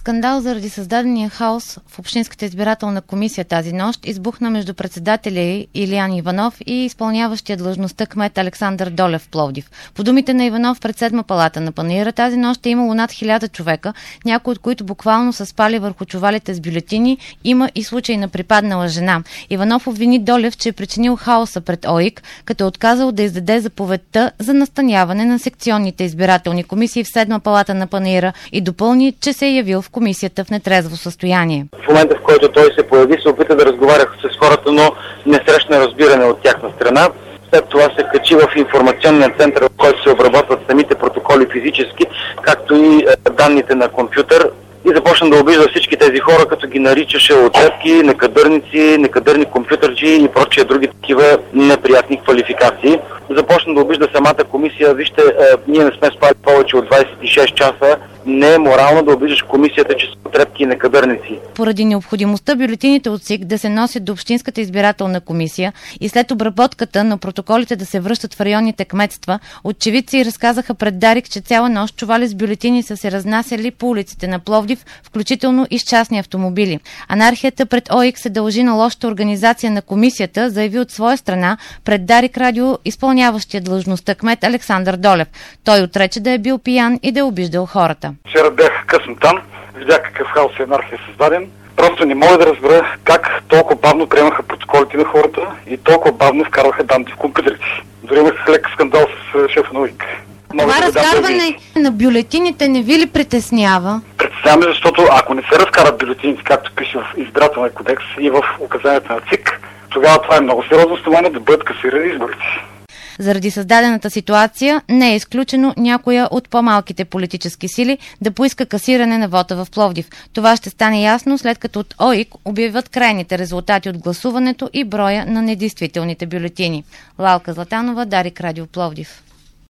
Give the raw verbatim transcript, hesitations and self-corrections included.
Скандал заради създадения хаос в Общинската избирателна комисия тази нощ избухна между председателя й Илиян Иванов и изпълняващия длъжността кмет Александър Долев в Пловдив. По думите на Иванов, пред седма палата на панаира тази нощ е имало над хиляда човека, някои от които буквално са спали върху чувалите с бюлетини. Има и случай на припаднала жена. Иванов обвини Долев, че е причинил хаоса пред ОИК, като е отказал да издаде заповедта за настаняване на секционните избирателни комисии в седма палата на панаира и допълни, че се е явил в комисията в нетрезво състояние. В момента, в който той се появи, се опита да разговаря с хората, но не срещна разбиране от тяхна страна. След това се качи в информационния център, в който се обработват самите протоколи физически, както и данните на компютър, и започна да обижда всички тези хора, като ги наричаше отцепки, некадърници, некадърни компютърджи и прочие други такива неприятни квалификации. Започна да обижда самата комисия. Вижте, ние не сме спали повече от двадесет и шест часа. Не е морално да обиждаш комисията, че са отрепки и некадърници. Поради необходимостта бюлетините от СИК да се носят до Общинската избирателна комисия и след обработката на протоколите да се връщат в районните кметства, очевидци разказаха пред Дарик, че цяла нощ чували с бюлетини са се разнасяли по улиците на Пловдив, включително и с частни автомобили. Анархията пред ОИК се дължи на лошата организация на комисията, заяви от своя страна пред Дарик радио изпълняващия длъжността кмет Александър Долев. Той отрече да е бил пиян и да е обиждал хората. Вчера бях късно там, видях какъв хаос и анархия е създаден. Просто не мога да разбера как толкова бавно приемаха протоколите на хората и толкова бавно вкарваха данните в компютрите. Дори имах лек скандал с шефа на ОИК. Това да разкарване да на бюлетините не ви ли притеснява? Притесняваме, защото ако не се разкарат бюлетините, както пише в избирателния кодекс и в указанията на ЦИК, тогава това е много сериозно основание да бъдат касирани изборите. Заради създадената ситуация не е изключено някоя от по-малките политически сили да поиска касиране на вота в Пловдив. Това ще стане ясно след като от ОИК обявят крайните резултати от гласуването и броя на недействителните бюлетини. Лалка Златанова, Дарик, Радио Пловдив.